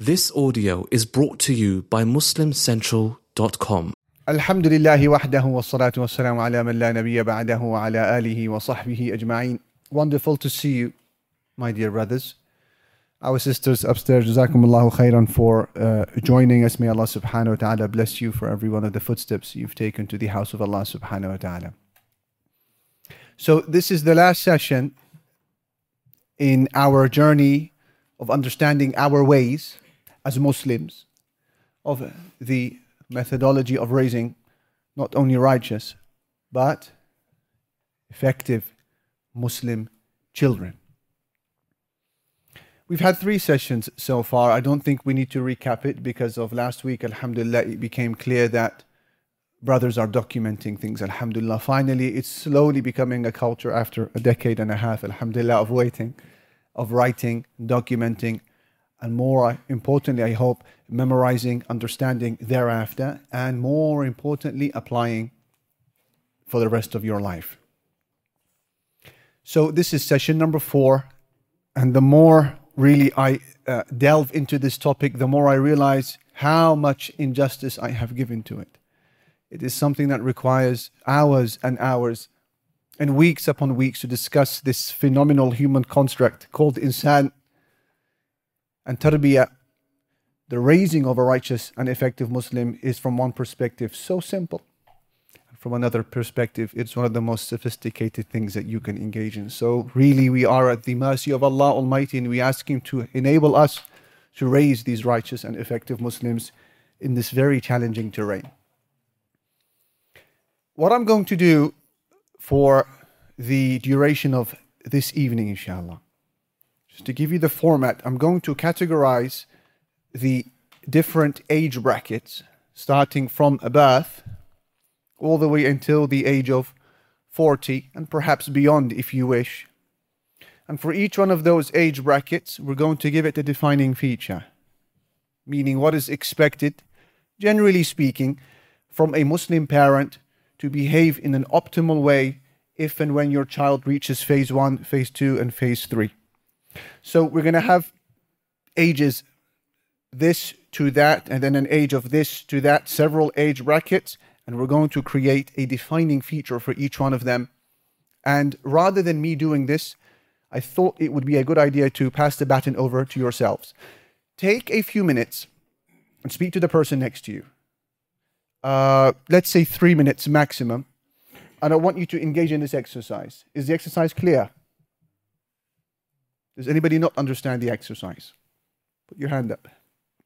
This audio is brought to you by MuslimCentral.com. Alhamdulillahi wahdahu wa salatu wa salamu ala man la nabiyya ba'dahu wa ala alihi wa sahbihi ajma'in. Wonderful to see you, my dear brothers. Our sisters upstairs, Jazakumullahu khairan for joining us. May Allah subhanahu wa ta'ala bless you for every one of the footsteps you've taken to the house of Allah subhanahu wa ta'ala. So this is the last session in our journey of understanding our ways as Muslims, of the methodology of raising not only righteous but effective Muslim children. We've had 3 sessions so far. I don't think we need to recap it because of last week, alhamdulillah, it became clear that brothers are documenting things, alhamdulillah. Finally, it's slowly becoming a culture after a decade and a half, alhamdulillah, of waiting, of writing, documenting, and more importantly, I hope, memorizing, understanding thereafter, and more importantly, applying for the rest of your life. So this is session number 4, and the more really I delve into this topic, the more I realize how much injustice I have given to it. It is something that requires hours and hours and weeks upon weeks to discuss this phenomenal human construct called insan and tarbiyah. The raising of a righteous and effective Muslim is, from one perspective, so simple. From another perspective, it's one of the most sophisticated things that you can engage in. So really, we are at the mercy of Allah Almighty, and we ask Him to enable us to raise these righteous and effective Muslims in this very challenging terrain. What I'm going to do for the duration of this evening, inshallah, just to give you the format, I'm going to categorize the different age brackets, starting from a birth all the way until the age of 40, and perhaps beyond if you wish. And for each one of those age brackets, we're going to give it a defining feature, meaning what is expected, generally speaking, from a Muslim parent to behave in an optimal way if and when your child reaches phase 1, phase 2, and phase 3. So we're going to have ages this to that, and then an age of this to that, several age brackets, and we're going to create a defining feature for each one of them. And rather than me doing this, I thought it would be a good idea to pass the baton over to yourselves. Take a few minutes and speak to the person next to you. Let's say 3 minutes maximum. And I want you to engage in this exercise. Is the exercise clear? Does anybody not understand the exercise? Put your hand up.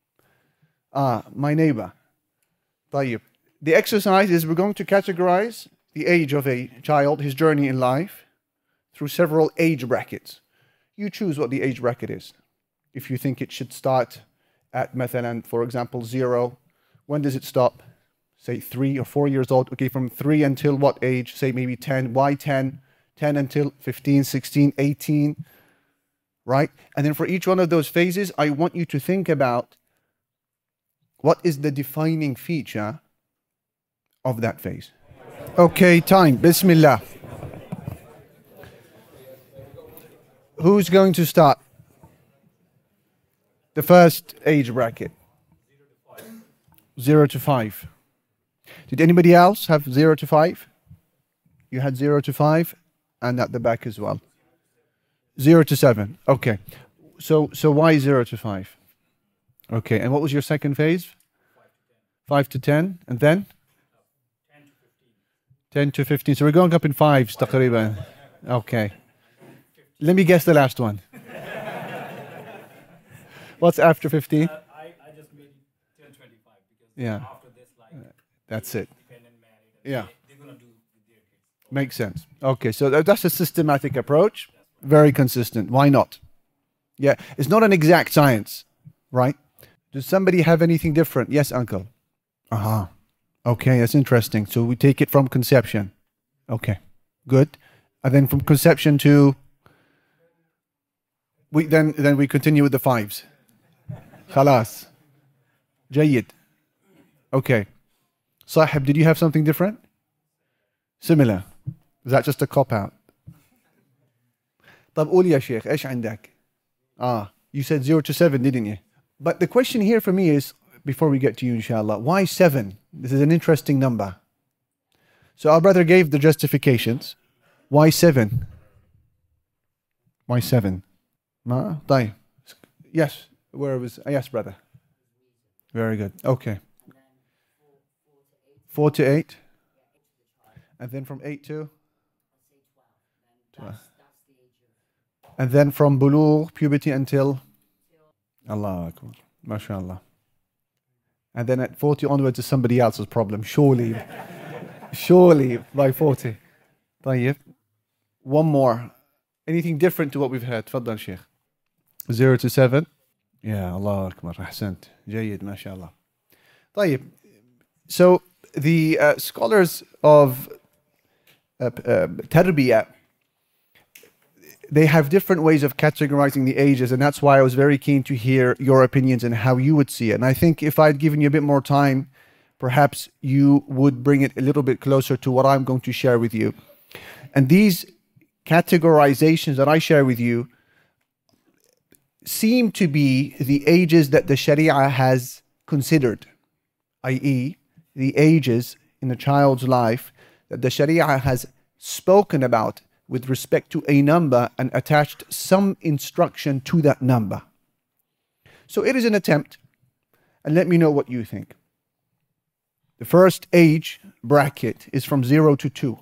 My neighbor. Tayyib. The exercise is we're going to categorize the age of a child, his journey in life, through several age brackets. You choose what the age bracket is. If you think it should start at, مثلا, for example, 0, when does it stop? Say 3 or 4 years old. Okay, from 3 until what age? Say maybe 10. Why 10? 10 until 15, 16, 18. Right? And then for each one of those phases, I want you to think about what is the defining feature of that phase. Okay, time. Bismillah. Who's going to start? The first age bracket. 0 to 5. Did anybody else have 0 to 5? You had 0 to 5 and at the back as well. 0 to 7. Okay. So why 0 to 5? Okay. And what was your second phase? 5 to 10. And then? 10 to 15. So we're going up in 5s, taqriban. Okay. Let me guess the last one. What's after 15? I just made it 10, 25 because after this, that's it. Dependent married. Yeah. They're going to do with their kids. Makes sense. Okay, so that's a systematic approach. Very consistent. Why not? Yeah, it's not an exact science, right? Does somebody have anything different? Yes, uncle. Okay, that's interesting. So we take it from conception. Okay, good. And then from conception to then we continue with the 5s. Khalas. Jayyid. Okay. Sahib, did you have something different? Similar. Is that just a cop-out? طب قول يا شيخ ايش عندك؟ You said 0 to 7, didn't you? But the question here for me is, before we get to you, inshallah, why 7? This is an interesting number. So our brother gave the justifications. Why 7? Why 7? طيب. Yes, where was? Yes, brother. Very good. Okay. 4 to 8. And then from 8 to 12. And then from bulugh, puberty, until Allah Akbar. MashaAllah. And then at 40 onwards is somebody else's problem. Surely. Surely by 40. طيب. One more. Anything different to what we've heard? تفضل Sheikh. 0 to 7. Yeah, Allah Akbar. أحسنت. جيد ما شاء الله. طيب. So the scholars of tarbiyah, they have different ways of categorizing the ages, and that's why I was very keen to hear your opinions and how you would see it. And I think if I'd given you a bit more time, perhaps you would bring it a little bit closer to what I'm going to share with you. And these categorizations that I share with you seem to be the ages that the Sharia has considered, i.e., the ages in a child's life that the Sharia has spoken about with respect to a number and attached some instruction to that number. So it is an attempt, and let me know what you think. The first age bracket is from 0 to 2.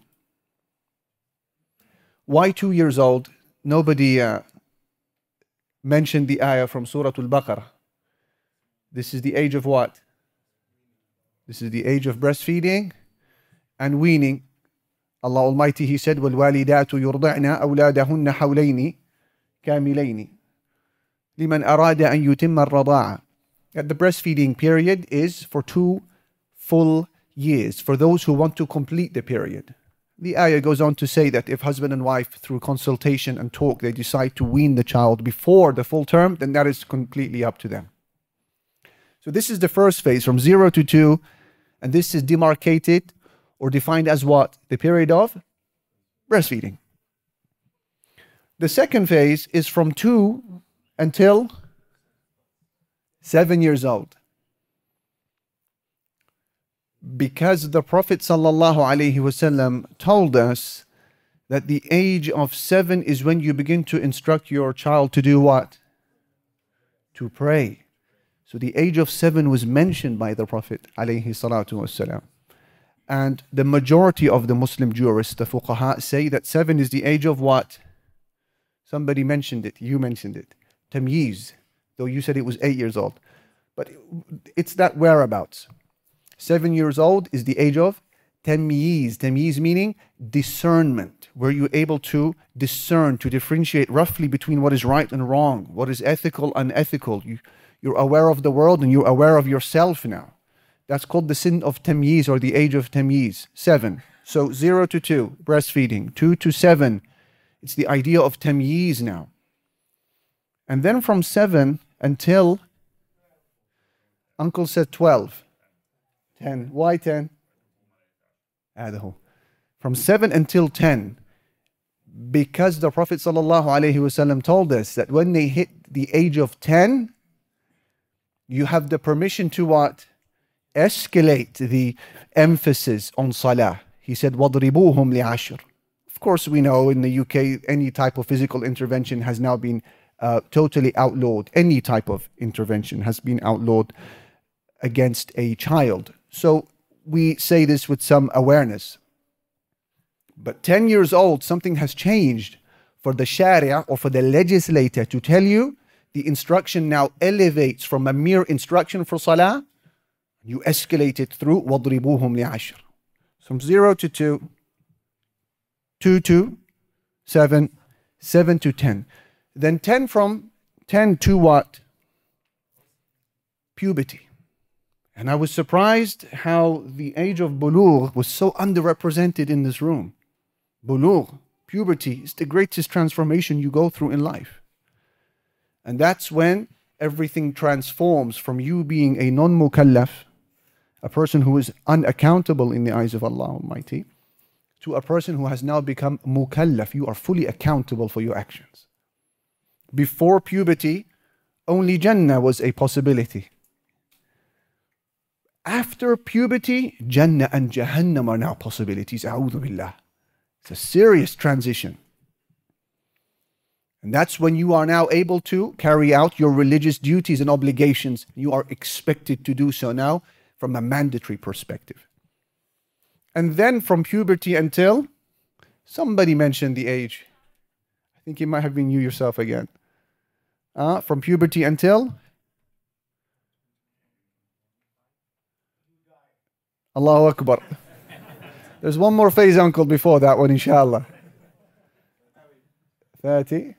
Why 2 years old? Nobody mentioned the ayah from Surah Al-Baqarah. This is the age of what? This is the age of breastfeeding and weaning. Allah Almighty, He said, وَالْوَالِدَاتُ يُرْضِعْنَ أَوْلَادَهُنَّ حَوْلَيْنِ كَامِلَيْنِ لِمَنْ أَرَادَ أَنْ يُتِمَّ الرَّضَاعَ. That the breastfeeding period is for 2 full years, for those who want to complete the period. The ayah goes on to say that if husband and wife, through consultation and talk, they decide to wean the child before the full term, then that is completely up to them. So this is the first phase, from 0 to 2, and this is demarcated or defined as what? The period of breastfeeding. The second phase is from 2 until 7 years old. Because the Prophet ﷺ told us that the age of 7 is when you begin to instruct your child to do what? To pray. So the age of 7 was mentioned by the Prophet ﷺ. And the majority of the Muslim jurists, the fuqaha, say that 7 is the age of what? Somebody mentioned it, you mentioned it. Tamyiz, though you said it was 8 years old. But it's that whereabouts. 7 years old is the age of tamyiz. Tamyiz meaning discernment, where you're able to discern, to differentiate roughly between what is right and wrong, what is ethical and unethical. You're aware of the world and you're aware of yourself now. That's called the sin of tamyiz, or the age of tamyiz. 7. So 0 to 2, breastfeeding. 2 to 7, it's the idea of tamyiz now. And then from 7 until, Uncle said 12. 10. Why 10? From 7 until 10. Because the Prophet ﷺ told us that when they hit the age of 10, you have the permission to what? Escalate the emphasis on salah. He said, وَضْرِبُوهُمْ لِعَشْرٍ. Of course, we know in the UK, any type of physical intervention has now been totally outlawed. Any type of intervention has been outlawed against a child. So we say this with some awareness. But 10 years old, something has changed for the Sharia or for the legislator to tell you the instruction now elevates from a mere instruction for salah. You escalate it through وَضْرِبُوهُمْ لِعَشْرٍ. From 0 to 2, 2 to 7, 7 to 10. Then 10 from 10 to what? Puberty. And I was surprised how the age of bulugh was so underrepresented in this room. Bulugh, puberty, is the greatest transformation you go through in life. And that's when everything transforms from you being a non-mukallaf, a person who is unaccountable in the eyes of Allah Almighty, to a person who has now become mukallaf. You are fully accountable for your actions. Before puberty, only Jannah was a possibility. After puberty, Jannah and Jahannam are now possibilities. A'udhu billah. It's a serious transition. And that's when you are now able to carry out your religious duties and obligations. You are expected to do so now from a mandatory perspective. And then from puberty until, somebody mentioned the age. I think it might have been you yourself again. From puberty until? Allahu Akbar. There's one more phase, uncle, before that one, inshallah. 30?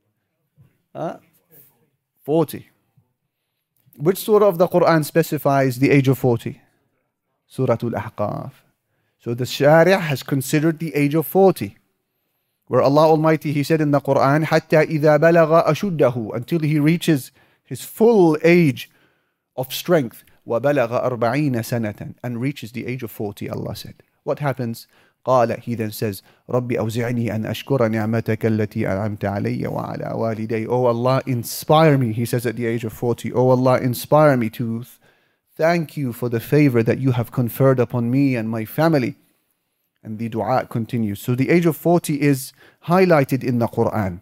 40. Which surah of the Quran specifies the age of 40? Surah Al-Ahqaf. So the Sharia has considered the age of 40. Where Allah Almighty, He said in the Quran, حَتَّى إِذَا بَلَغَ أَشُدَّهُ, until he reaches his full age of strength. وَبَلَغَ 40 سَنَةً, and reaches the age of 40, Allah said. What happens? قال, he then says, رَبِّ أَوْزِعْنِي أَنْ أَشْكُرَ نِعْمَتَكَ الَّتِي أَنْعَمْتَ عَلَيَّ وَعَلَى وَالِدَيَّ. Oh Allah, inspire me, he says at the age of 40. Oh Allah, inspire me to thank you for the favor that you have conferred upon me and my family. And the dua continues. So the age of 40 is highlighted in the Quran.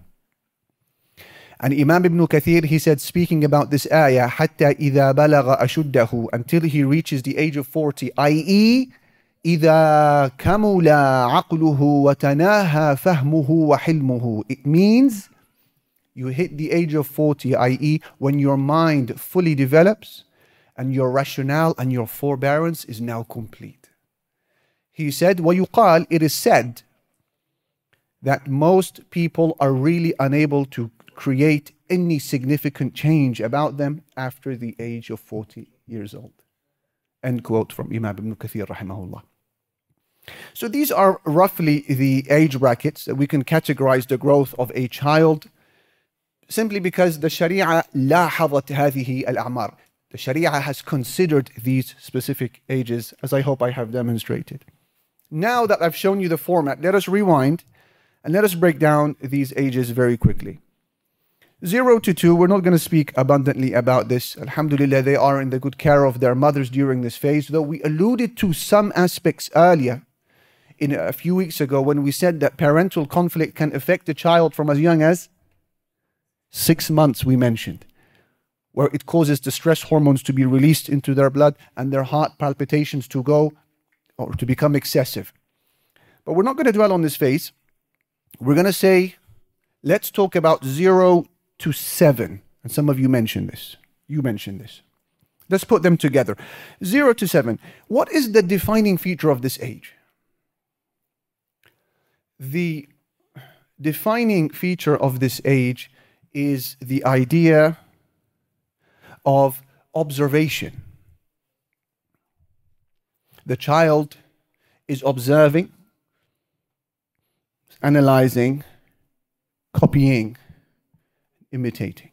And Imam Ibn Kathir, he said, speaking about this ayah, حَتَّى إِذَا بَلَغَ أَشُدَّهُ, until he reaches the age of 40, i.e., إِذَا كَمُلَ عَقْلُهُ وَتَنَاهَى فَهْمُهُ وَحِلْمُهُ. It means you hit the age of 40, i.e., when your mind fully develops and your rationale and your forbearance is now complete. He said, وَيُقَال, it is said that most people are really unable to create any significant change about them after the age of 40 years old. End quote from Imam Ibn Kathir rahimahullah. So these are roughly the age brackets that we can categorize the growth of a child, simply because the Sharia لاحظت هذه الأعمار. The Sharia has considered these specific ages, as I hope I have demonstrated. Now that I've shown you the format, let us rewind and let us break down these ages very quickly. 0 to 2, we're not going to speak abundantly about this. Alhamdulillah, they are in the good care of their mothers during this phase, though we alluded to some aspects earlier in a few weeks ago when we said that parental conflict can affect a child from as young as 6 months, we mentioned, where it causes the stress hormones to be released into their blood and their heart palpitations to go or to become excessive. But we're not going to dwell on this phase. We're going to say, let's talk about 0 to 7. And some of you mentioned this. You mentioned this. Let's put them together. 0 to 7. What is the defining feature of this age? The defining feature of this age is the idea of observation. The child is observing, analyzing, copying, imitating.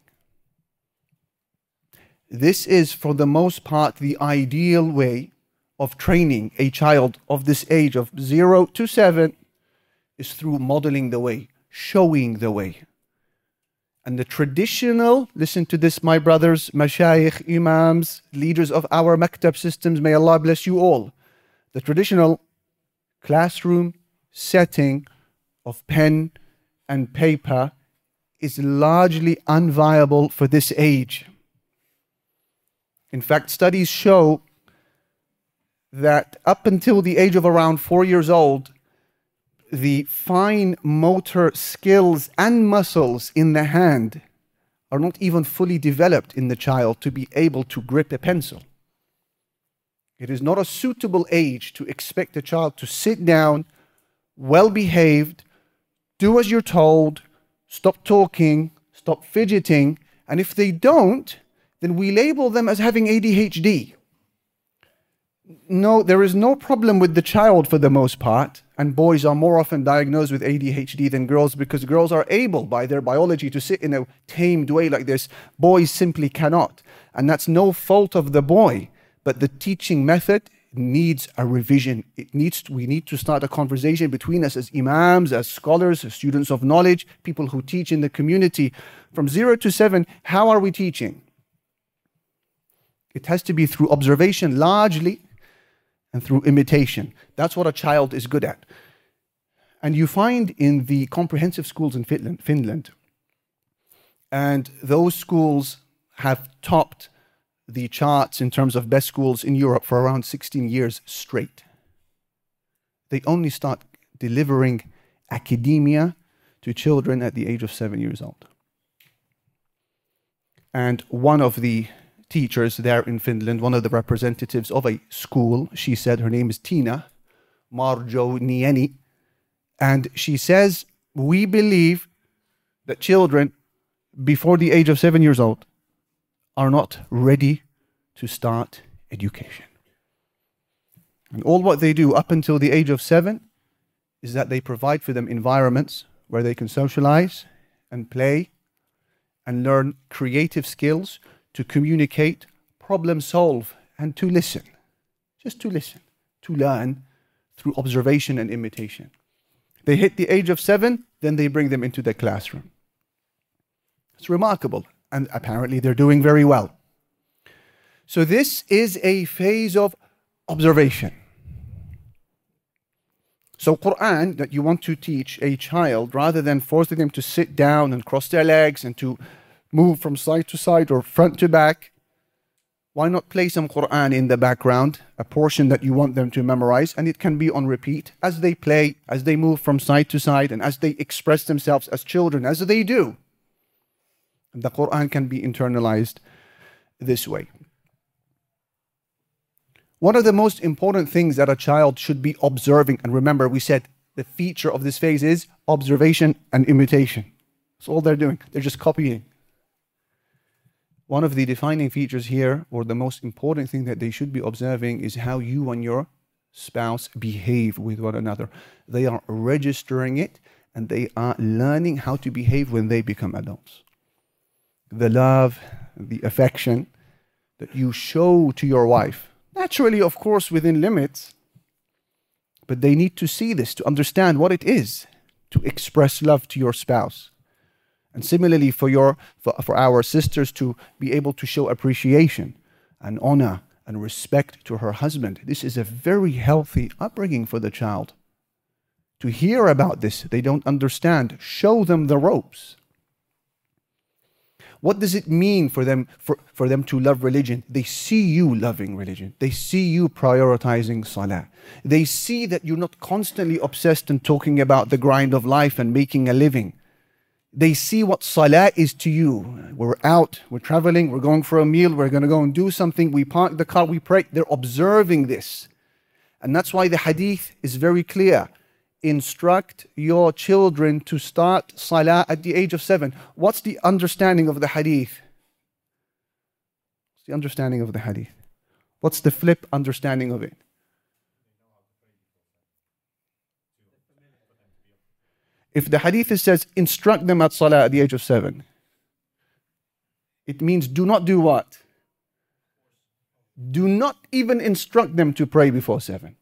This is, for the most part, the ideal way of training a child of this age of 0 to 7 is through modeling the way, showing the way. And the traditional, listen to this, my brothers, mashayikh, imams, leaders of our maktab systems, may Allah bless you all. The traditional classroom setting of pen and paper is largely unviable for this age. In fact, studies show that up until the age of around 4 years old, the fine motor skills and muscles in the hand are not even fully developed in the child to be able to grip a pencil. It is not a suitable age to expect a child to sit down, well behaved, do as you're told, stop talking, stop fidgeting, and if they don't, then we label them as having ADHD. No, there is no problem with the child for the most part, and boys are more often diagnosed with ADHD than girls because girls are able by their biology to sit in a tamed way like this. Boys simply cannot, and that's no fault of the boy, but the teaching method, needs a revision. We need to start a conversation between us as imams, as scholars, as students of knowledge, people who teach in the community. From 0 to 7, how are we teaching? It has to be through observation largely and through imitation. That's what a child is good at. And you find in the comprehensive schools in Finland, and those schools have topped the charts in terms of best schools in Europe for around 16 years straight. They only start delivering academia to children at the age of 7 years old. And one of the teachers there in Finland, one of the representatives of a school, she said, her name is Tina Marjonieni, and she says, we believe that children before the age of 7 years old are not ready to start education. And all what they do up until the age of 7 is that they provide for them environments where they can socialize and play and learn creative skills to communicate, problem solve, and to listen. Just to listen, to learn through observation and imitation. They hit the age of 7, then they bring them into the classroom. It's remarkable. And apparently they're doing very well. So this is a phase of observation. So Quran that you want to teach a child, rather than forcing them to sit down and cross their legs and to move from side to side or front to back, why not play some Quran in the background, a portion that you want them to memorize, and it can be on repeat as they play, as they move from side to side, and as they express themselves as children, as they do. The Quran can be internalized this way. One of the most important things that a child should be observing, and remember we said the feature of this phase is observation and imitation. That's all they're doing. They're just copying. One of the defining features here, or the most important thing that they should be observing, is how you and your spouse behave with one another. They are registering it, and they are learning how to behave when they become adults. The love, the affection that you show to your wife, naturally, of course, within limits, but they need to see this, to understand what it is to express love to your spouse. And similarly for our sisters to be able to show appreciation and honor and respect to her husband. This is a very healthy upbringing for the child. To hear about this, they don't understand. Show them the ropes. What does it mean for them to love religion? They see you loving religion. They see you prioritizing salah. They see that you're not constantly obsessed and talking about the grind of life and making a living. They see what salah is to you. We're out, we're traveling, we're going for a meal, we're going to go and do something, we park the car, we pray. They're observing this. And that's why the hadith is very clear. Instruct your children to start salah at the age of 7. What's the understanding of the hadith? What's the understanding of the hadith? What's the flip understanding of it? If the hadith says, instruct them at salah at the age of 7, it means do not do what? Do not even instruct them to pray before 7.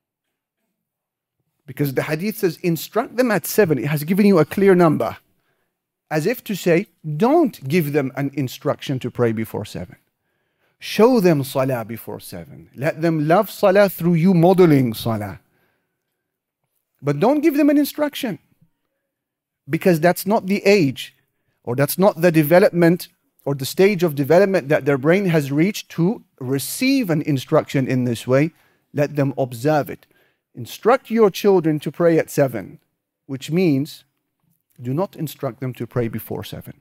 Because the hadith says, instruct them at 7. It has given you a clear number. As if to say, don't give them an instruction to pray before 7. Show them salah before 7. Let them love salah through you modeling salah. But don't give them an instruction. Because that's not the age, or that's not the development, or the stage of development that their brain has reached to receive an instruction in this way. Let them observe it. Instruct your children to pray at 7, which means do not instruct them to pray before 7.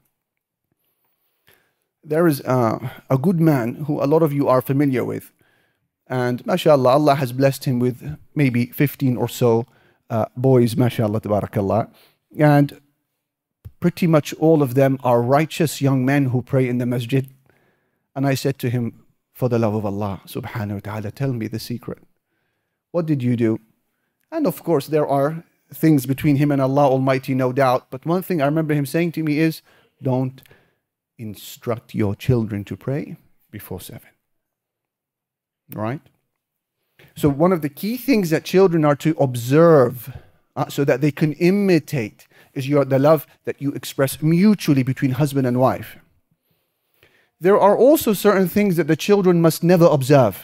There is a good man who a lot of you are familiar with. And mashallah, Allah has blessed him with maybe 15 or so boys, mashallah, tabarakallah. And pretty much all of them are righteous young men who pray in the masjid. And I said to him, for the love of Allah subhanahu wa ta'ala, tell me the secret. What did you do? And of course, there are things between him and Allah Almighty, no doubt. But one thing I remember him saying to me is, don't instruct your children to pray before 7. Right? So one of the key things that children are to observe so that they can imitate is the love that you express mutually between husband and wife. There are also certain things that the children must never observe.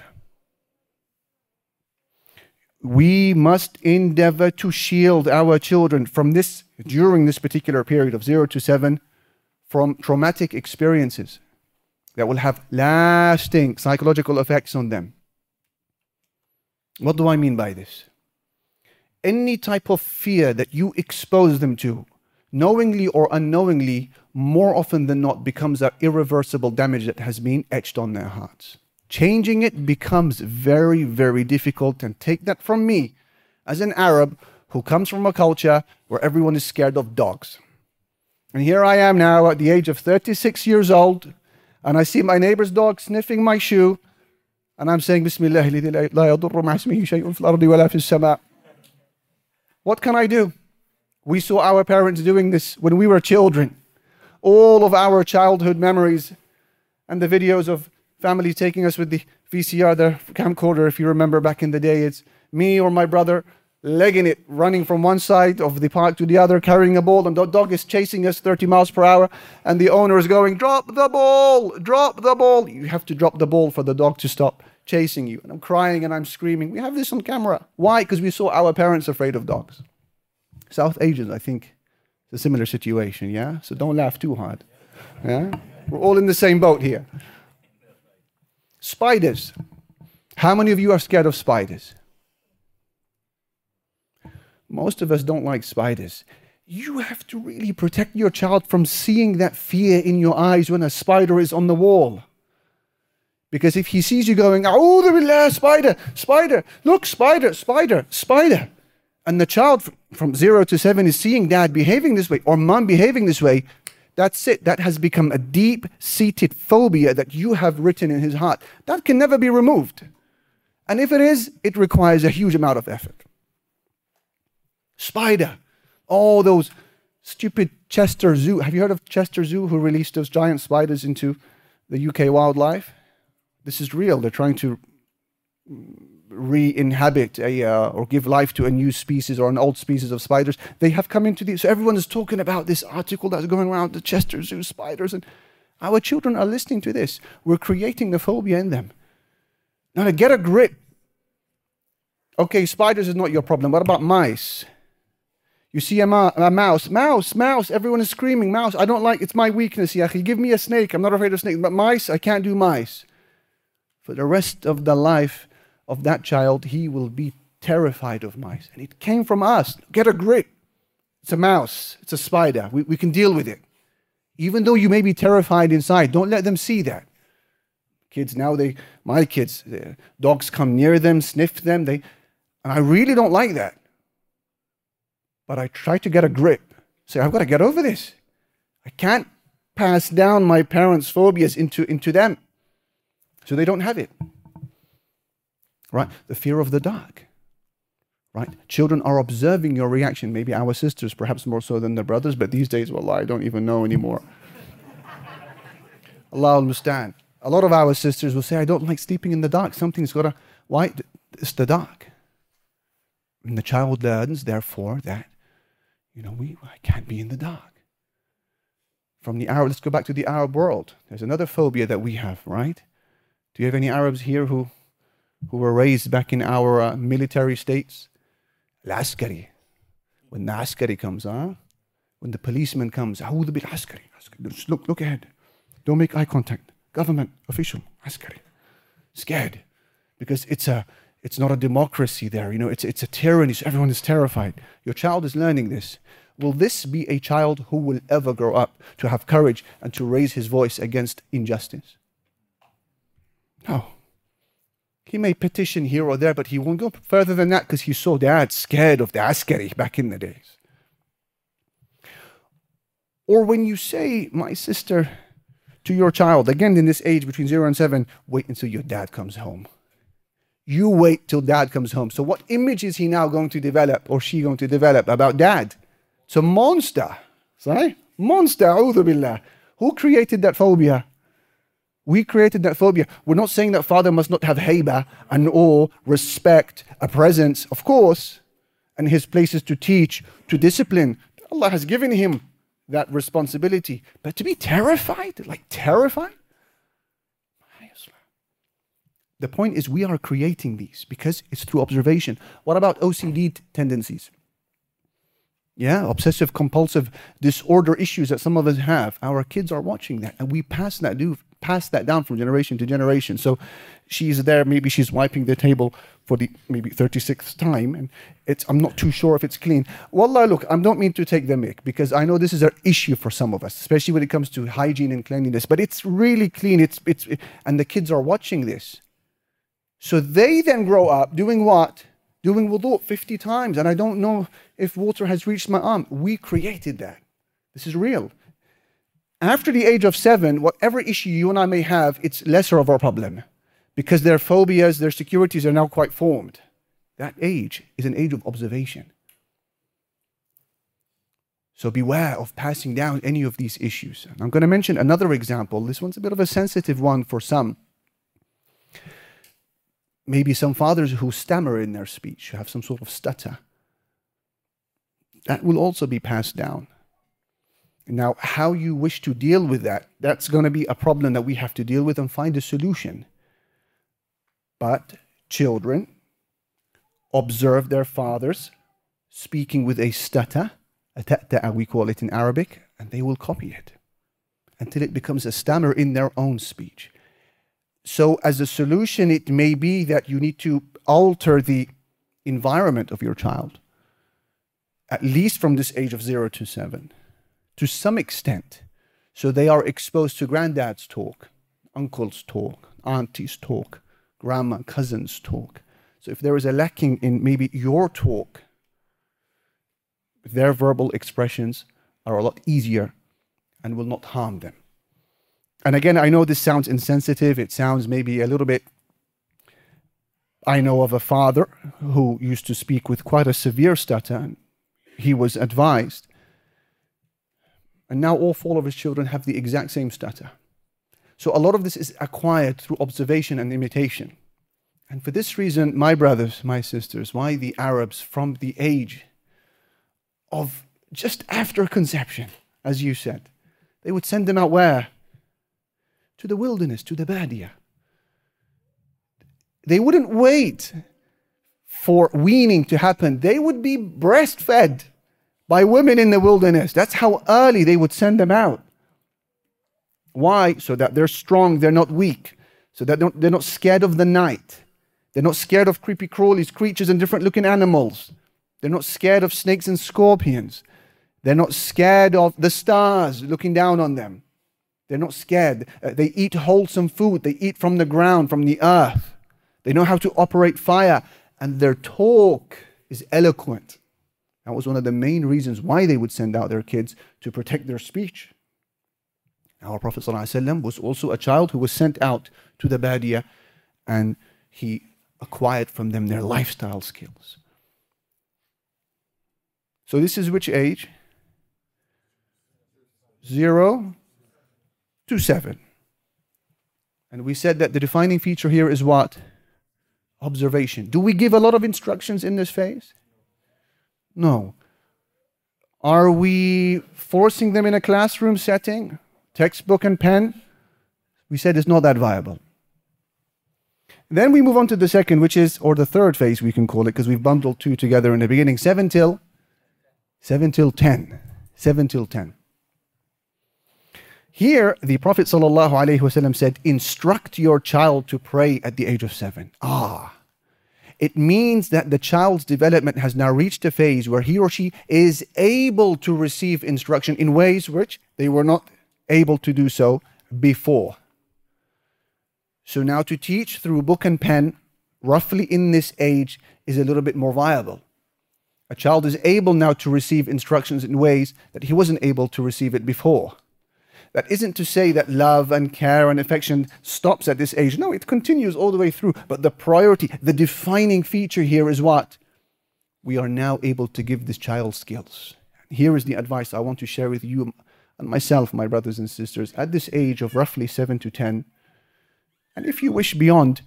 We must endeavor to shield our children from this, during this particular period of 0 to 7, from traumatic experiences that will have lasting psychological effects on them. What do I mean by this? Any type of fear that you expose them to, knowingly or unknowingly, more often than not becomes an irreversible damage that has been etched on their hearts. Changing it becomes very, very difficult. And take that from me as an Arab who comes from a culture where everyone is scared of dogs. And here I am now at the age of 36 years old, and I see my neighbor's dog sniffing my shoe, and I'm saying, Bismillah, la yadurru ma'a ismihi shay'un fil ardi wala fis sama'. What can I do? We saw our parents doing this when we were children. All of our childhood memories and the videos of family taking us with the VCR, the camcorder, if you remember back in the day, it's me or my brother legging it, running from one side of the park to the other, carrying a ball, and the dog is chasing us 30 miles per hour, and the owner is going, drop the ball, drop the ball. You have to drop the ball for the dog to stop chasing you. And I'm crying and I'm screaming. We have this on camera. Why? Because we saw our parents afraid of dogs. South Asians, I think, it's a similar situation, yeah? So don't laugh too hard, yeah? We're all in the same boat here. Spiders. How many of you are scared of spiders? Most of us don't like spiders. You have to really protect your child from seeing that fear in your eyes when a spider is on the wall. Because if he sees you going, "A'udhu billah, spider, spider, look, spider, spider, spider," and the child from 0 to 7 is seeing dad behaving this way or mom behaving this way, that's it. That has become a deep-seated phobia that you have written in his heart. That can never be removed. And if it is, it requires a huge amount of effort. Spider. All those stupid Chester Zoo. Have you heard of Chester Zoo, who released those giant spiders into the UK wildlife? This is real. They're trying to re-inhabit or give life to a new species or an old species of spiders. They have come into the... So everyone is talking about this article that's going around, the Chester Zoo spiders, and our children are listening to this. We're creating the phobia in them. Now, to get a grip. Okay, spiders is not your problem. What about mice? You see a mouse, mouse, everyone is screaming, mouse. I don't like, it's my weakness, Yahi. Give me a snake, I'm not afraid of snakes. But mice, I can't do mice. For the rest of the life of that child, he will be terrified of mice. And it came from us. Get a grip. It's a mouse, it's a spider. We can deal with it. Even though you may be terrified inside, don't let them see that. Kids now, my kids, dogs come near them, sniff them, and I really don't like that. But I try to get a grip. Say, I've got to get over this. I can't pass down my parents' phobias into them. So they don't have it. Right? The fear of the dark. Right? Children are observing your reaction. Maybe our sisters, perhaps more so than their brothers, but these days, wallah, I don't even know anymore. Allah al-Mustan. A lot of our sisters will say, I don't like sleeping in the dark. Something's got to... Why? It's the dark. And the child learns, therefore, that I can't be in the dark. From the Arab, let's go back to the Arab world. There's another phobia that we have, right? Do you have any Arabs here who were raised back in our military states? Al-Askari. When the Askari comes, when the policeman comes, A'udhu bil Askari. Just look ahead. Don't make eye contact. Government, official, Askari. Scared. Because it's not a democracy there, it's a tyranny, so everyone is terrified. Your child is learning this. Will this be a child who will ever grow up to have courage and to raise his voice against injustice? No. He may petition here or there, but he won't go further than that because he saw dad scared of the askari back in the days. Or when you say, my sister, to your child, again in this age between 0 and 7, wait until your dad comes home. You wait till dad comes home. So what image is he now going to develop or she going to develop about dad? It's a monster. Sorry? Monster, a'udhu billah. Who created that phobia? We created that phobia. We're not saying that father must not have haiba and awe, respect, a presence, of course, and his place is to teach, to discipline. Allah has given him that responsibility. But to be terrified, like terrified? The point is we are creating these because it's through observation. What about OCD tendencies? Yeah, obsessive compulsive disorder issues that some of us have. Our kids are watching that and we pass that down from generation to generation. So she's there, maybe she's wiping the table for the maybe 36th time and I'm not too sure if it's clean. Wallah, look, I don't mean to take the mic because I know this is an issue for some of us, especially when it comes to hygiene and cleanliness, but it's really clean. And the kids are watching this. So they then grow up doing what? Doing wudu 50 times. And I don't know if water has reached my arm. We created that. This is real. After the age of 7, whatever issue you and I may have, it's lesser of our problem. Because their phobias, their securities are now quite formed. That age is an age of observation. So beware of passing down any of these issues. And I'm going to mention another example. This one's a bit of a sensitive one for some. Maybe some fathers who stammer in their speech, who have some sort of stutter. That will also be passed down. Now, how you wish to deal with that, that's going to be a problem that we have to deal with and find a solution. But children observe their fathers speaking with a stutter, a ta'ta'a we call it in Arabic, and they will copy it until it becomes a stammer in their own speech. So as a solution, it may be that you need to alter the environment of your child, at least from this age of 0 to 7, to some extent. So they are exposed to granddad's talk, uncle's talk, auntie's talk, grandma, cousin's talk. So if there is a lacking in maybe your talk, their verbal expressions are a lot easier and will not harm them. And again, I know this sounds insensitive. It sounds maybe a little bit... I know of a father who used to speak with quite a severe stutter. And he was advised. And now all 4 of his children have the exact same stutter. So a lot of this is acquired through observation and imitation. And for this reason, my brothers, my sisters, why the Arabs from the age of just after conception, as you said, they would send them out where? To the wilderness, to the Badia. They wouldn't wait for weaning to happen. They would be breastfed by women in the wilderness. That's how early they would send them out. Why? So that they're strong, they're not weak. So that they're not scared of the night. They're not scared of creepy crawlies, creatures and different looking animals. They're not scared of snakes and scorpions. They're not scared of the stars looking down on them. They're not scared. They eat wholesome food. They eat from the ground, from the earth. They know how to operate fire. And their talk is eloquent. That was one of the main reasons why they would send out their kids, to protect their speech. Our Prophet ﷺ was also a child who was sent out to the Badia, and he acquired from them their lifestyle skills. So this is which age? 0 to 7. And we said that the defining feature here is what? Observation. Do we give a lot of instructions in this phase? No. Are we forcing them in a classroom setting? Textbook and pen? We said it's not that viable. Then we move on to the second, which is, or the third phase we can call it, because we've bundled 2 together in the beginning, 7 till 10. 7 till 10. Here, the Prophet ﷺ said, instruct your child to pray at the age of 7. It means that the child's development has now reached a phase where he or she is able to receive instruction in ways which they were not able to do so before. So now to teach through book and pen, roughly in this age, is a little bit more viable. A child is able now to receive instructions in ways that he wasn't able to receive it before. That isn't to say that love and care and affection stops at this age. No, it continues all the way through. But the priority, the defining feature here is what? We are now able to give this child skills. Here is the advice I want to share with you and myself, my brothers and sisters. At this age of roughly 7 to 10, And if you wish beyond,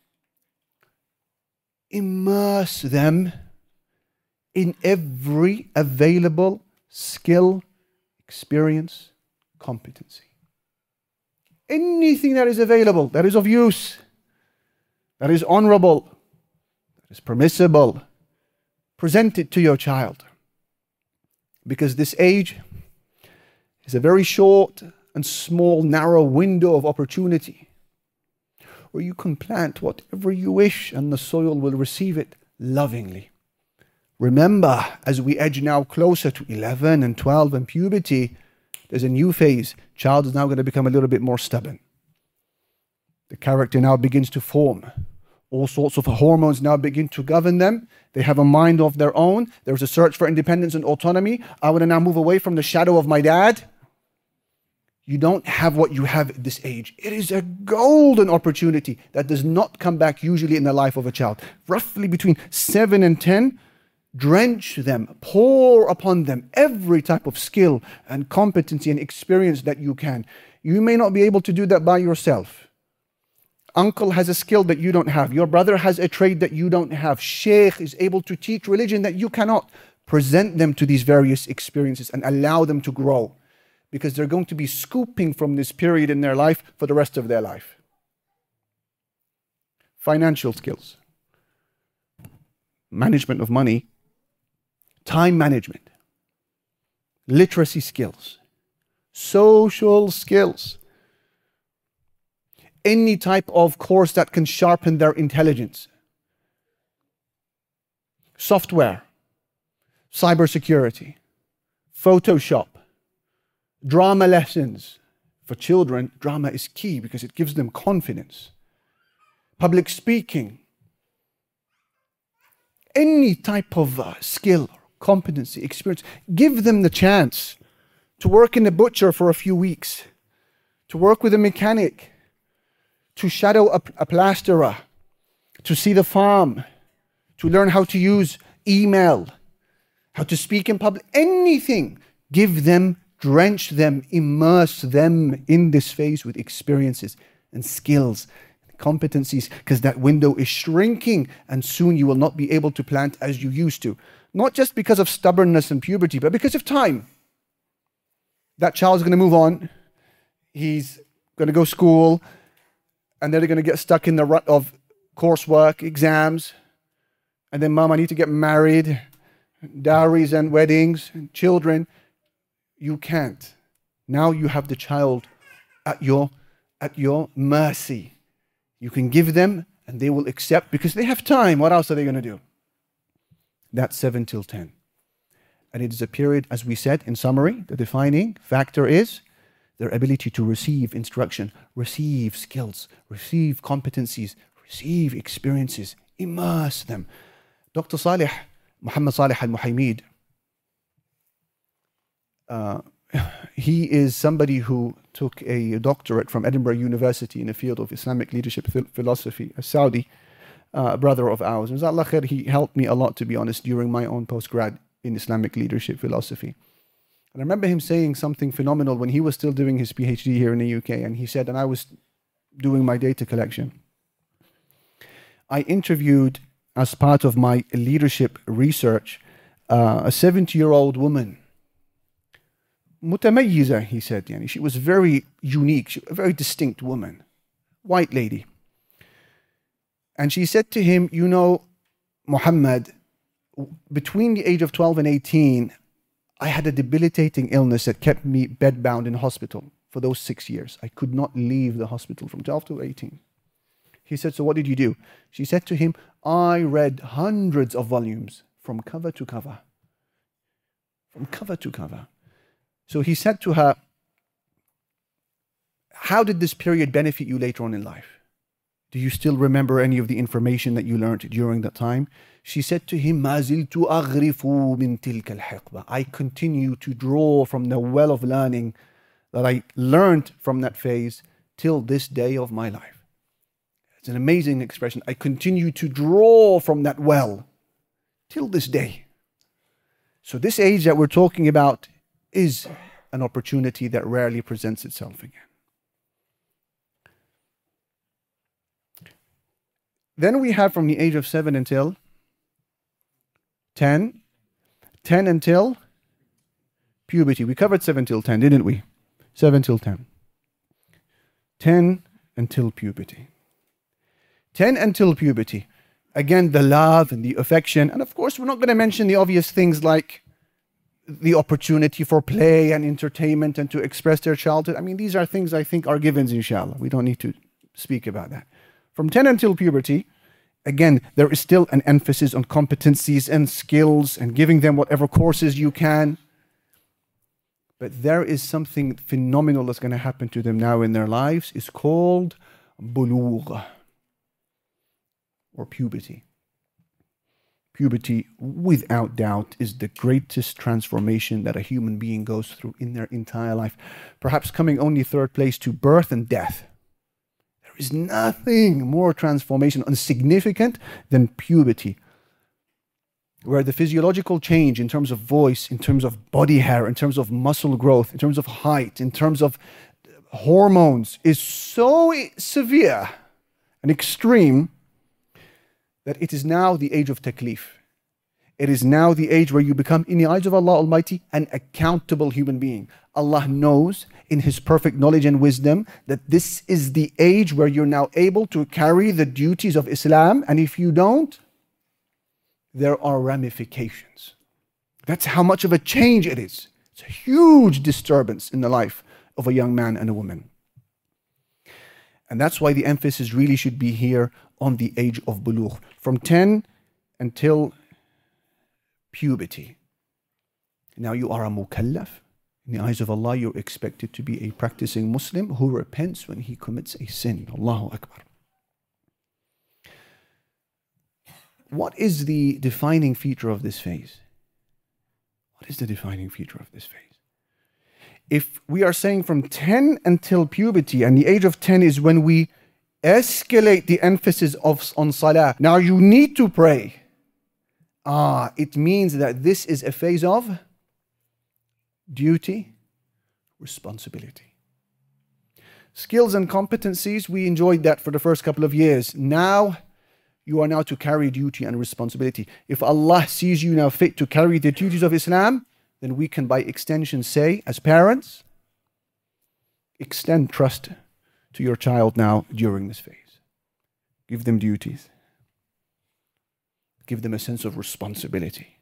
immerse them in every available skill, experience, competency. Anything that is available, that is of use, that is honorable, that is permissible, present it to your child. Because this age is a very short and small, narrow window of opportunity where you can plant whatever you wish and the soil will receive it lovingly. Remember, as we edge now closer to 11 and 12 and puberty, there's a new phase. Child is now going to become a little bit more stubborn. The character now begins to form. All sorts of hormones now begin to govern them. They have a mind of their own. There's a search for independence and autonomy. I want to now move away from the shadow of my dad. You don't have what you have at this age. It is a golden opportunity that does not come back usually in the life of a child. Roughly between 7 and 10, drench them, pour upon them every type of skill and competency and experience that you can. You may not be able to do that by yourself. Uncle has a skill that you don't have. Your brother has a trade that you don't have. Sheikh is able to teach religion that you cannot. Present them to these various experiences and allow them to grow, because they're going to be scooping from this period in their life for the rest of their life. Financial skills, management of money, time management, literacy skills, social skills, any type of course that can sharpen their intelligence, software, cybersecurity, Photoshop, drama lessons. For children, drama is key because it gives them confidence. Public speaking, any type of skill, competency, experience. Give them the chance to work in a butcher for a few weeks, to work with a mechanic, to shadow a plasterer, to see the farm, to learn how to use email, how to speak in public, anything. Give them, drench them, immerse them in this phase with experiences and skills, and competencies, because that window is shrinking and soon you will not be able to plant as you used to. Not just because of stubbornness and puberty, but because of time. That child's going to move on. He's going to go to school, and then they're going to get stuck in the rut of coursework, exams, and then mom, I need to get married, dowries and weddings and children. You can't. Now you have the child at your mercy. You can give them and they will accept because they have time. What else are they going to do? That's 7 till 10. And it is a period, as we said in summary, the defining factor is their ability to receive instruction, receive skills, receive competencies, receive experiences, immerse them. Dr. Salih, Muhammad Salih al-Muhaymid, he is somebody who took a doctorate from Edinburgh University in the field of Islamic leadership philosophy, a Saudi brother of ours. And Jazakallah khair, he helped me a lot, to be honest, during my own postgrad in Islamic leadership philosophy. And I remember him saying something phenomenal when he was still doing his PhD here in the UK. And he said, and I was doing my data collection, I interviewed, as part of my leadership research, a 70-year-old woman. Mutamayyiza, he said. Yani she was very unique, a very distinct woman, white lady. And she said to him, you know, Muhammad, between the age of 12 and 18, I had a debilitating illness that kept me bedbound in hospital for those 6 years. I could not leave the hospital from 12 to 18. He said, so what did you do? She said to him, I read hundreds of volumes from cover to cover. From cover to cover. So he said to her, how did this period benefit you later on in life? Do you still remember any of the information that you learned during that time? She said to him, مَا زِلْتُ أَغْرِفُ مِنْ تِلْكَ الْحِقْبَةِ. I continue to draw from the well of learning that I learned from that phase till this day of my life. It's an amazing expression. I continue to draw from that well till this day. So this age that we're talking about is an opportunity that rarely presents itself again. Then we have from the age of 7 until 10. 10 until puberty. We covered 7 till 10, didn't we? 7 till 10. 10 until puberty. 10 until puberty. Again, the love and the affection. And of course, we're not going to mention the obvious things like the opportunity for play and entertainment and to express their childhood. I mean, these are things I think are givens, inshallah. We don't need to speak about that. From 10 until puberty, again, there is still an emphasis on competencies and skills and giving them whatever courses you can. But there is something phenomenal that's going to happen to them now in their lives. It's called bulugh, or puberty. Puberty, without doubt, is the greatest transformation that a human being goes through in their entire life. Perhaps coming only third place to birth and death. There is nothing more transformational and significant than puberty, where the physiological change in terms of voice, in terms of body hair, in terms of muscle growth, in terms of height, in terms of hormones is so severe and extreme that it is now the age of taklif. It is now the age where you become, in the eyes of Allah Almighty, an accountable human being. Allah knows in His perfect knowledge and wisdom that this is the age where you're now able to carry the duties of Islam, and if you don't, there are ramifications. That's how much of a change it is. It's a huge disturbance in the life of a young man and a woman. And that's why the emphasis really should be here on the age of bulugh. From 10 until puberty. Now you are a mukallaf. In the eyes of Allah, you're expected to be a practicing Muslim who repents when he commits a sin. Allahu Akbar. What is the defining feature of this phase? What is the defining feature of this phase? If we are saying from 10 until puberty, and the age of 10 is when we escalate the emphasis on salah. Now you need to pray. It means that this is a phase of duty, responsibility. Skills and competencies, we enjoyed that for the first couple of years. Now, you are now to carry duty and responsibility. If Allah sees you now fit to carry the duties of Islam, then we can by extension say, as parents, extend trust to your child now during this phase. Give them duties. Give them a sense of responsibility.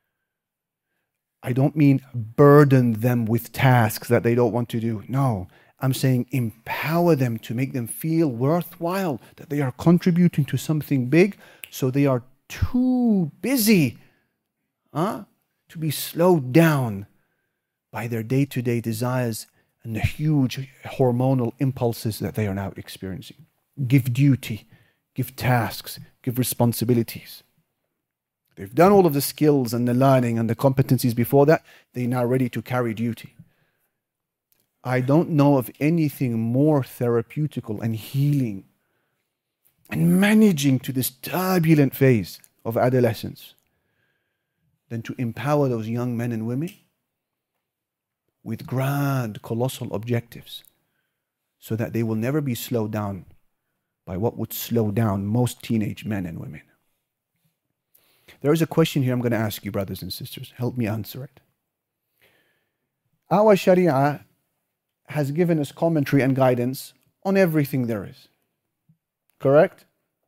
I don't mean burden them with tasks that they don't want to do. No, I'm saying empower them to make them feel worthwhile, that they are contributing to something big, so they are too busy to be slowed down by their day-to-day desires and the huge hormonal impulses that they are now experiencing. Give duty, give tasks, give responsibilities. They've done all of the skills and the learning and the competencies before that. They're now ready to carry duty. I don't know of anything more therapeutical and healing and managing to this turbulent phase of adolescence than to empower those young men and women with grand, colossal objectives so that they will never be slowed down by what would slow down most teenage men and women. There is a question here I'm going to ask you, brothers and sisters. Help me answer it. Our Sharia has given us commentary and guidance on everything there is. Correct?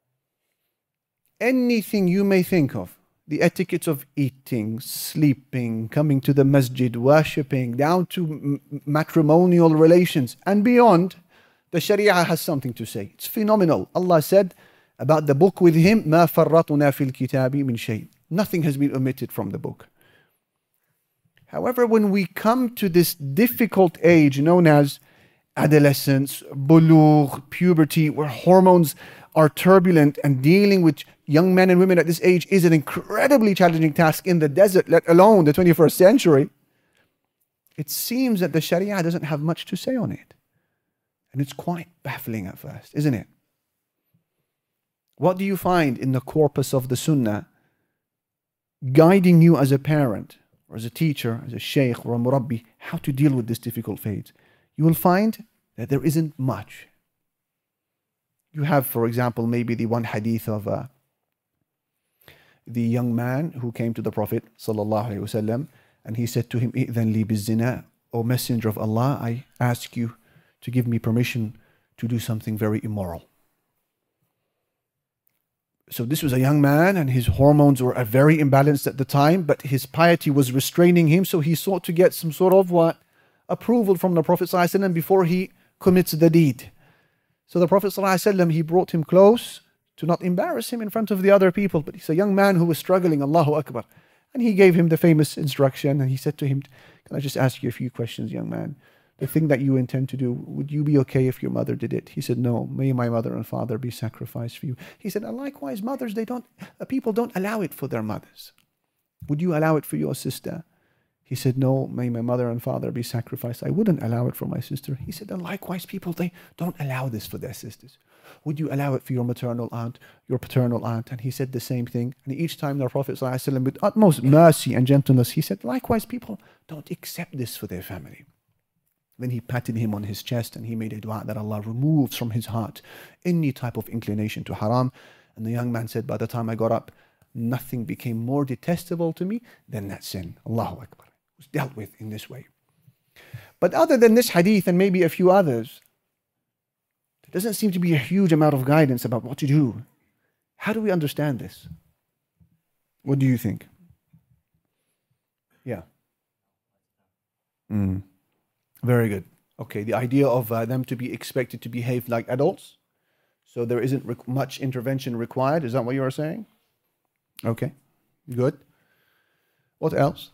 Anything you may think of, the etiquettes of eating, sleeping, coming to the masjid, worshipping, down to matrimonial relations and beyond, the Sharia has something to say. It's phenomenal. Allah said about the book with Him, مَا فَرَّطُنَا فِي الْكِتَابِ مِنْ شَيْءٍ. Nothing has been omitted from the book. However, when we come to this difficult age known as adolescence, bulugh, puberty, where hormones are turbulent and dealing with young men and women at this age is an incredibly challenging task in the desert, let alone the 21st century, it seems that the Sharia doesn't have much to say on it. And it's quite baffling at first, isn't it? What do you find in the corpus of the Sunnah guiding you as a parent, or as a teacher, as a sheikh or a murabbi, how to deal with this difficult phase? You will find that there isn't much. You have, for example, maybe the one hadith of the young man who came to the Prophet ﷺ, and he said to him, "I'dhan li bizina, O Messenger of Allah, I ask you to give me permission to do something very immoral." So this was a young man, and his hormones were very imbalanced at the time, but his piety was restraining him, so he sought to get some sort of approval from the Prophet ﷺ before he commits the deed. So the Prophet ﷺ, he brought him close to not embarrass him in front of the other people, but he's a young man who was struggling, Allahu Akbar. And he gave him the famous instruction, and he said to him, "Can I just ask you a few questions, young man? The thing that you intend to do, would you be okay if your mother did it?" He said, "No, may my mother and father be sacrificed for you." He said, "And likewise, mothers, people don't allow it for their mothers. Would you allow it for your sister?" He said, "No, may my mother and father be sacrificed. I wouldn't allow it for my sister." He said, "And likewise, people, they don't allow this for their sisters. Would you allow it for your maternal aunt, your paternal aunt?" And he said the same thing. And each time the Prophet ﷺ, with utmost mercy and gentleness, he said, "Likewise, people don't accept this for their family." Then he patted him on his chest and he made a dua that Allah removes from his heart any type of inclination to haram. And the young man said, "By the time I got up, nothing became more detestable to me than that sin." Allahu Akbar. It was dealt with in this way. But other than this hadith and maybe a few others, there doesn't seem to be a huge amount of guidance about what to do. How do we understand this? What do you think? Yeah. Very good. Okay, the idea of them to be expected to behave like adults, so there isn't much intervention required. Is that what you are saying? Okay, good. What else?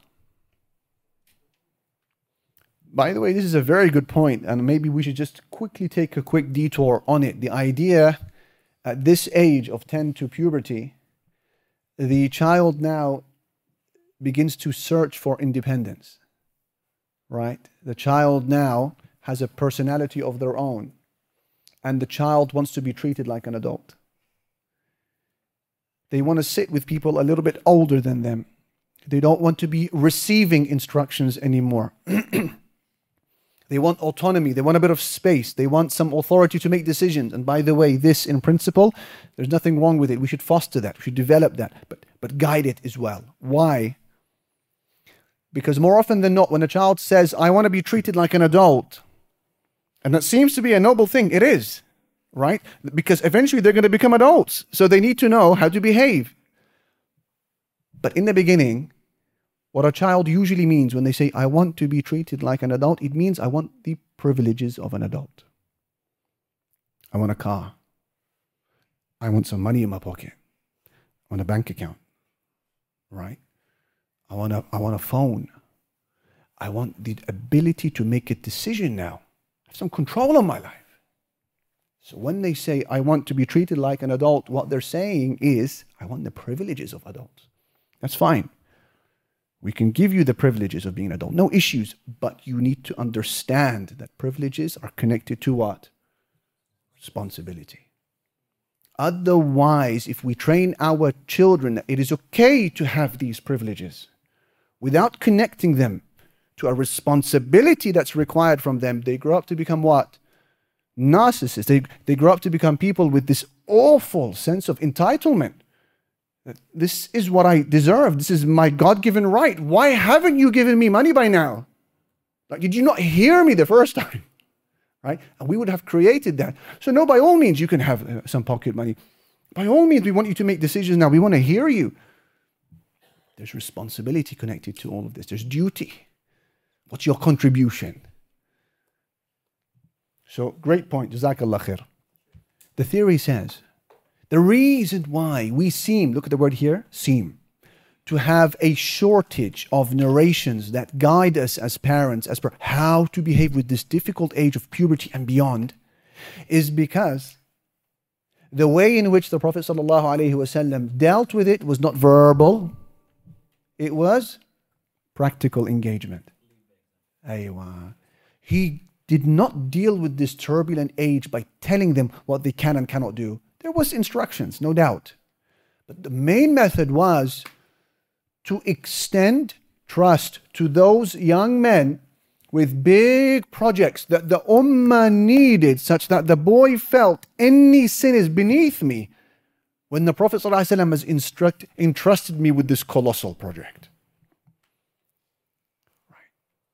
By the way, this is a very good point, and maybe we should just quickly take a quick detour on it. The idea at this age of 10 to puberty, the child now begins to search for independence. Right? The child now has a personality of their own, and the child wants to be treated like an adult. They want to sit with people a little bit older than them. They don't want to be receiving instructions anymore. They want autonomy. They want a bit of space. They want some authority to make decisions. And by the way, this in principle, there's nothing wrong with it. We should foster that. We should develop that, but guide it as well. Why? Because more often than not, when a child says, "I want to be treated like an adult," and that seems to be a noble thing, it is, right? Because eventually they're going to become adults, so they need to know how to behave. But in the beginning, what a child usually means when they say, "I want to be treated like an adult," it means I want the privileges of an adult. I want a car. I want some money in my pocket. I want a bank account, right? I want a phone. I want the ability to make a decision now. I have some control on my life. So when they say, "I want to be treated like an adult," what they're saying is, "I want the privileges of adults." That's fine. We can give you the privileges of being an adult. No issues. But you need to understand that privileges are connected to what? Responsibility. Otherwise, if we train our children that it is okay to have these privileges, without connecting them to a responsibility that's required from them, they grow up to become what? Narcissists. They grow up to become people with this awful sense of entitlement. This is what I deserve. This is my God-given right. Why haven't you given me money by now? Like, did you not hear me the first time? Right? And we would have created that. So no, by all means, you can have some pocket money. By all means, we want you to make decisions now. We want to hear you. There's responsibility connected to all of this. There's duty. What's your contribution? So, great point. Jazakallah khair. The theory says, the reason why we seem, look at the word here, seem, to have a shortage of narrations that guide us as parents as per how to behave with this difficult age of puberty and beyond, is because the way in which the Prophet ﷺ dealt with it was not verbal, it was practical engagement. Aywa. He did not deal with this turbulent age by telling them what they can and cannot do. There was instructions, no doubt. But the main method was to extend trust to those young men with big projects that the ummah needed, such that the boy felt any sin is beneath me, when the Prophet ﷺ has entrusted me with this colossal project. Right.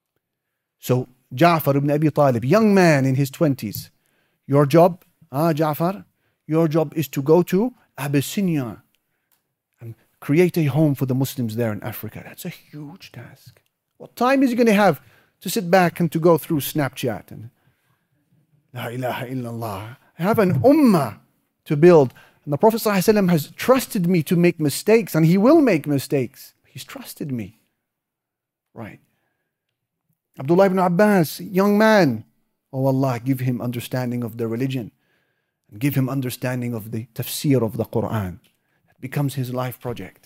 So Ja'far ibn Abi Talib, young man in his 20s, your job, Ja'far, your job is to go to Abyssinia and create a home for the Muslims there in Africa. That's a huge task. What time is he going to have to sit back and to go through Snapchat and La ilaha illallah? I have an ummah to build. And the Prophet ﷺ has trusted me to make mistakes, and he will make mistakes. He's trusted me. Right. Abdullah ibn Abbas, young man. Oh Allah, give him understanding of the religion. And give him understanding of the tafsir of the Quran. It becomes his life project.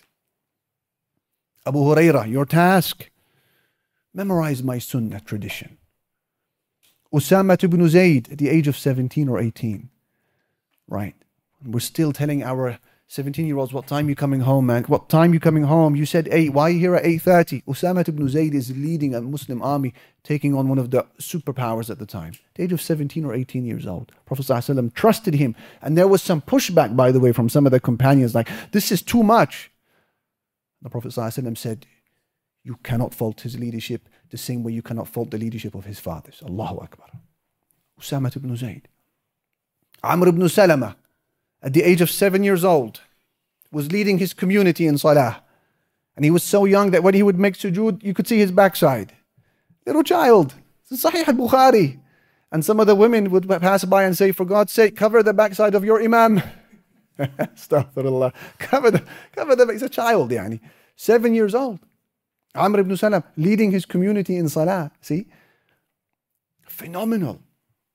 Abu Hurairah, your task, memorize my sunnah tradition. Usama ibn Zayd at the age of 17 or 18. Right. We're still telling our 17-year-olds, what time you coming home, man? What time you coming home? You said 8. Why are you here at 8:30? Usama ibn Zayd is leading a Muslim army, taking on one of the superpowers at the time. At the age of 17 or 18 years old. Prophet ﷺ trusted him. And there was some pushback, by the way, from some of the companions, like, this is too much. The Prophet ﷺ said, you cannot fault his leadership the same way you cannot fault the leadership of his fathers. Allahu Akbar. Usama ibn Zayd. Amr ibn Salama, at the age of 7 years old, was leading his community in salah. And he was so young that when he would make sujood, you could see his backside. Little child. It's Sahih al-Bukhari. And some of the women would pass by and say, for God's sake, cover the backside of your imam. Astaghfirullah. Cover the, he's a child, yani. 7 years old. Amr ibn Salam, leading his community in salah. See? Phenomenal.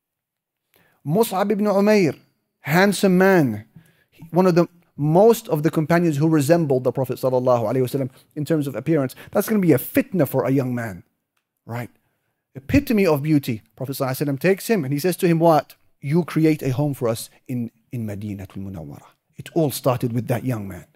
Mus'ab ibn Umair, handsome man, one of the most of the companions who resembled the Prophet ﷺ in terms of appearance. That's going to be a fitna for a young man, right? Epitome of beauty. Prophet ﷺ takes him and he says to him, what? You create a home for us in Madinatul Munawwara. It all started with that young man.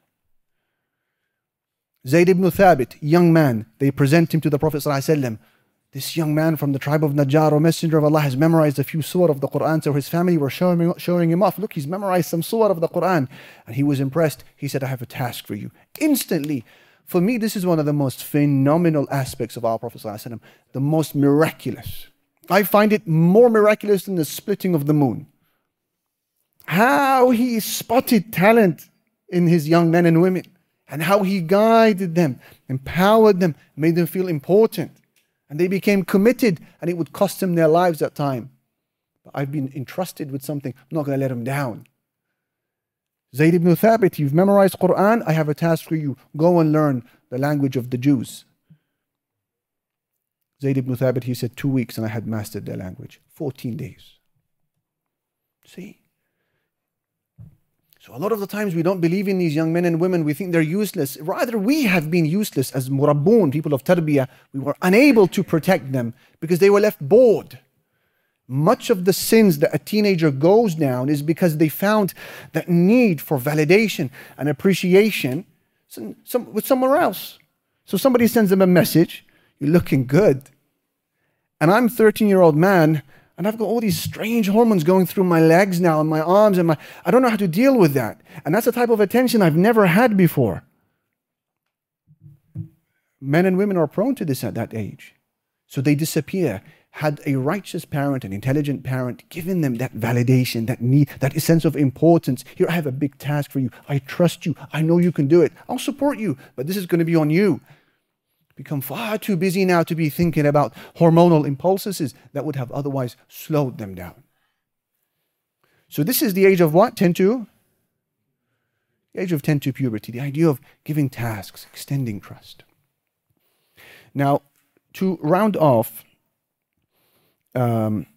Zayd ibn Thabit, young man, they present him to the Prophet ﷺ. This young man from the tribe of Najjar, or messenger of Allah, has memorized a few surah of the Quran. So his family were showing him off. Look, he's memorized some surah of the Quran. And he was impressed. He said, I have a task for you. Instantly, for me, this is one of the most phenomenal aspects of our Prophet ﷺ, the most miraculous. I find it more miraculous than the splitting of the moon. How he spotted talent in his young men and women, and how he guided them, empowered them, made them feel important. And they became committed, and it would cost them their lives at time. But I've been entrusted with something. I'm not going to let them down. Zayd ibn Thabit, you've memorized Quran. I have a task for you. Go and learn the language of the Jews. Zayd ibn Thabit, he said, 2 weeks and I had mastered their language. 14 days. See? So a lot of the times we don't believe in these young men and women. We think they're useless. Rather, we have been useless as murabboon, people of tarbiyah. We were unable to protect them because they were left bored. Much of the sins that a teenager goes down is because they found that need for validation and appreciation with somewhere else. So somebody sends them a message, you're looking good. And I'm a 13-year-old man, and I've got all these strange hormones going through my legs now and my arms and I don't know how to deal with that. And that's a type of attention I've never had before. Men and women are prone to this at that age. So they disappear. Had a righteous parent, an intelligent parent, given them that validation, that need, that sense of importance. Here, I have a big task for you. I trust you. I know you can do it. I'll support you, but this is going to be on you. Become far too busy now to be thinking about hormonal impulses that would have otherwise slowed them down. So this is the age of what? 10 to? The age of 10 to puberty. The idea of giving tasks, extending trust. Now, to round off, 2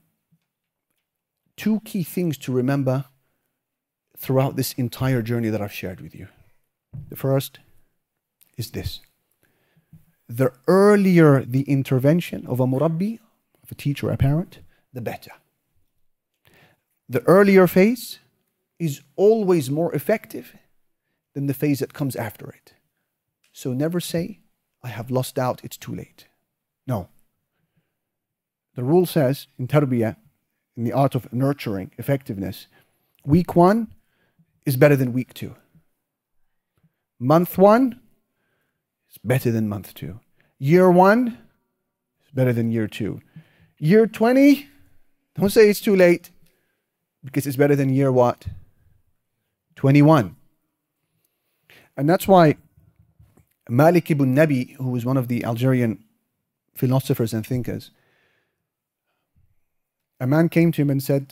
key things to remember throughout this entire journey that I've shared with you. The first is this. The earlier the intervention of a murabbi, of a teacher or a parent, the better. The earlier phase is always more effective than the phase that comes after it. So never say, I have lost out, it's too late. No. The rule says in tarbiyah, in the art of nurturing effectiveness, week 1 is better than week 2. Month 1 is better than month 2. Year 1 is better than year 2. Year 20, don't say it's too late, because it's better than year what? 21. And that's why Malik ibn Nabi, who was one of the Algerian philosophers and thinkers, a man came to him and said,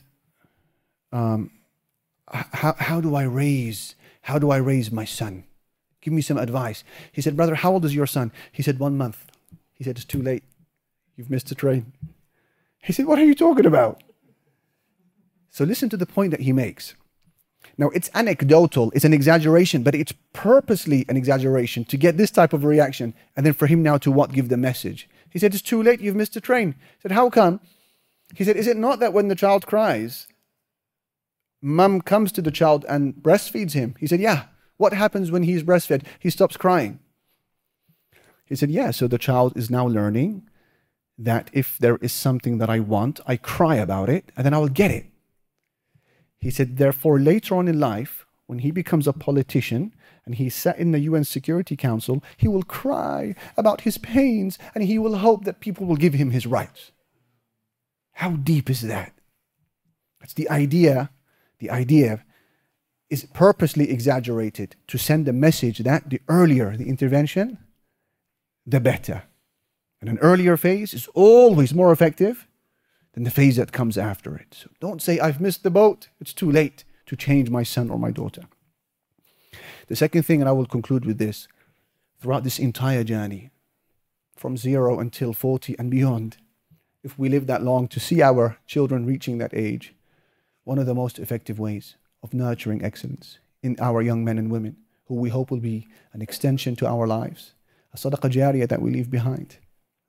how do I raise my son? Give me some advice. He said, brother, how old is your son? He said, 1 month. He said, it's too late. You've missed the train. He said, what are you talking about? So listen to the point that he makes. Now, it's anecdotal, it's an exaggeration, but it's purposely an exaggeration to get this type of reaction, and then for him now to what? Give the message. He said, it's too late, you've missed the train. He said, how come? He said, is it not that when the child cries, mum comes to the child and breastfeeds him? He said, yeah. What happens when he's breastfed? He stops crying. He said, yeah, so the child is now learning that if there is something that I want, I cry about it, and then I will get it. He said, therefore, later on in life, when he becomes a politician and he's sat in the UN Security Council, he will cry about his pains and he will hope that people will give him his rights. How deep is that? That's the idea. The idea is purposely exaggerated to send a message that the earlier the intervention, the better. And an earlier phase is always more effective than the phase that comes after it. So don't say, I've missed the boat. It's too late to change my son or my daughter. The second thing, and I will conclude with this, throughout this entire journey, from 0 until 40 and beyond, if we live that long to see our children reaching that age, one of the most effective ways of nurturing excellence in our young men and women, who we hope will be an extension to our lives, a sadaqah jariyah that we leave behind,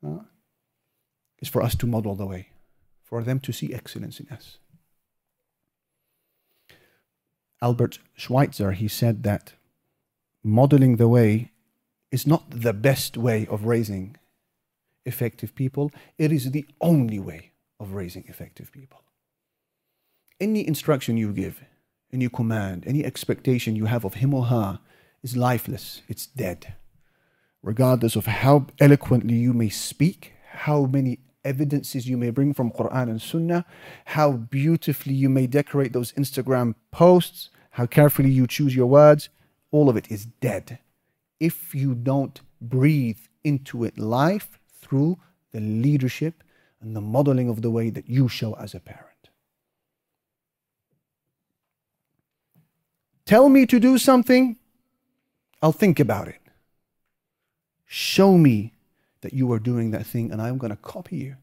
is for us to model the way, for them to see excellence in us. Albert Schweitzer, he said that modeling the way is not the best way of raising effective people, it is the only way of raising effective people. Any instruction you give, any command, any expectation you have of him or her is lifeless, it's dead. Regardless of how eloquently you may speak, how many evidences you may bring from Quran and Sunnah, how beautifully you may decorate those Instagram posts, how carefully you choose your words, all of it is dead if you don't breathe into it life through the leadership and the modeling of the way that you show as a parent. Tell me to do something, I'll think about it. Show me that you are doing that thing and I'm going to copy you.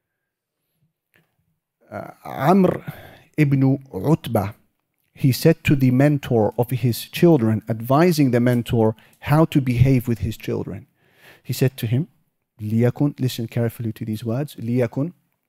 Amr ibn Utbah, he said to the mentor of his children, advising the mentor how to behave with his children. He said to him, ليكن, listen carefully to these words, ليكن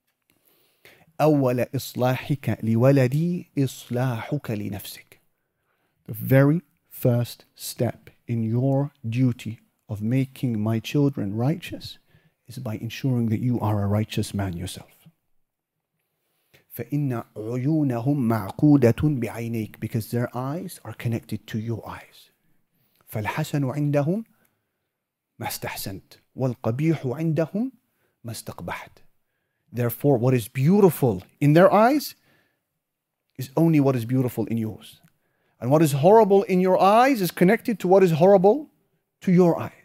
أول إصلاحك لولدي إصلاحك لنفسك. The very first step in your duty of making my children righteous is by ensuring that you are a righteous man yourself. فَإِنَّ عُيُونَهُمْ مَعْقُودَةٌ بِعَيْنَيْكَ, because their eyes are connected to your eyes. فَالْحَسَنُ عِنْدَهُمْ مَا اسْتَحْسَنْتَ وَالْقَبِيحُ عِنْدَهُمْ مَا اسْتَقْبَحْتَ. Therefore, what is beautiful in their eyes is only what is beautiful in yours. And what is horrible in your eyes is connected to what is horrible to your eyes.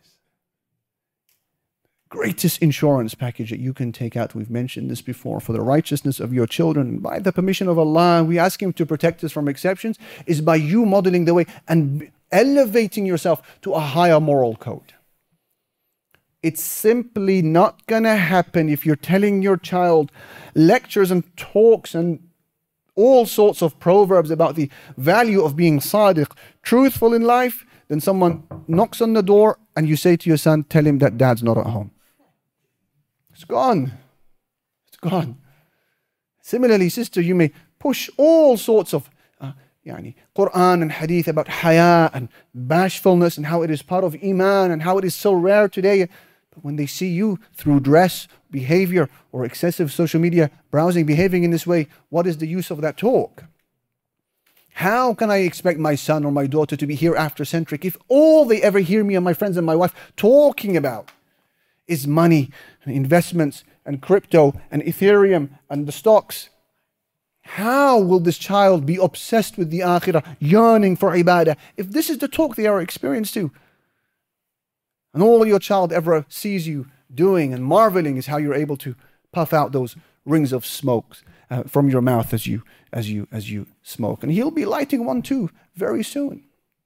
Greatest insurance package that you can take out, we've mentioned this before, for the righteousness of your children, by the permission of Allah, we ask Him to protect us from exceptions, is by you modeling the way and elevating yourself to a higher moral code. It's simply not going to happen if you're telling your child lectures and talks and all sorts of proverbs about the value of being sadiq, truthful in life. Then someone knocks on the door and you say to your son, tell him that dad's not at home. It's gone. It's gone. Similarly, sister, you may push all sorts of Quran and Hadith about haya and bashfulness and how it is part of Iman and how it is so rare today But when they see you through dress, behavior, or excessive social media browsing, behaving in this way, what is the use of that talk? How can I expect my son or my daughter to be hereafter-centric if all they ever hear me and my friends and my wife talking about is money and investments and crypto and Ethereum and the stocks? How will this child be obsessed with the akhirah, yearning for ibadah, if this is the talk they are experienced to? And all your child ever sees you doing and marveling is how you're able to puff out those rings of smoke from your mouth as you smoke. And he'll be lighting one too very soon.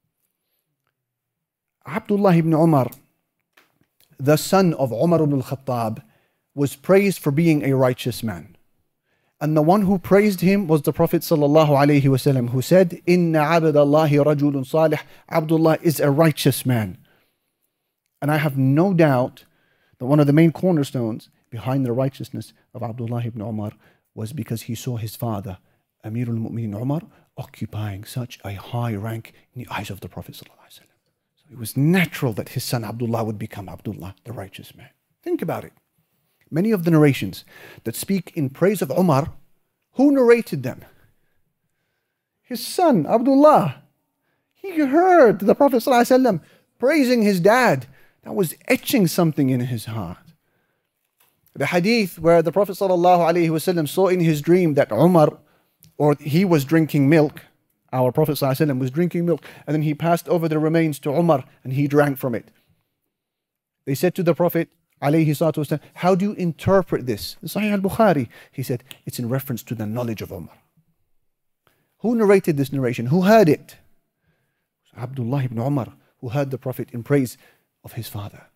Abdullah ibn Umar, the son of Umar ibn al-Khattab, was praised for being a righteous man. And the one who praised him was the Prophet sallallahu alaihi wasallam, who said, "Inna abdallahi rajulun salih." Abdullah is a righteous man. And I have no doubt that one of the main cornerstones behind the righteousness of Abdullah ibn Umar was because he saw his father, Amir al-Mu'minin Umar, occupying such a high rank in the eyes of the Prophet sallallahu alaihi wasallam. So it was natural that his son Abdullah would become Abdullah, the righteous man. Think about it. Many of the narrations that speak in praise of Umar, who narrated them? His son, Abdullah. He heard the Prophet ﷺ praising his dad. That was etching something in his heart. The hadith where the Prophet ﷺ saw in his dream that Umar, or he was drinking milk, our Prophet ﷺ was drinking milk, and then he passed over the remains to Umar and he drank from it. They said to the Prophet, ﷺ, how do you interpret this? Sahih al-Bukhari. He said, it's in reference to the knowledge of Umar. Who narrated this narration? Who heard it? Abdullah ibn Umar, who heard the Prophet in praise of his father.